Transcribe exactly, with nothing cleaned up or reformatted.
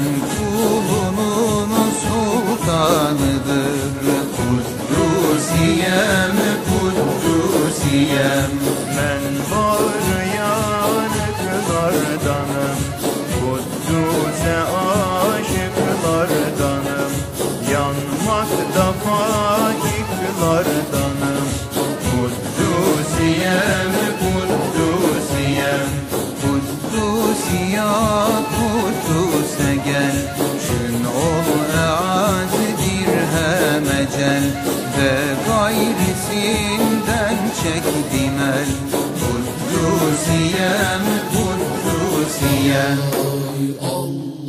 sen kulunun sultanıdır. Kuddusiyem, Kuddusiyem. Ben bağrıyanıklardanım, Kuddus'e aşıklardanım, yanmakta faiklardanım. Kuddusiyem, Kuddusiyem. Kuddusiya, Kuddus'e gel. Çün ol eaz dirhem ecel, ve gayrisinden çek dimel. Kuddusiyem, Kuddusiyem.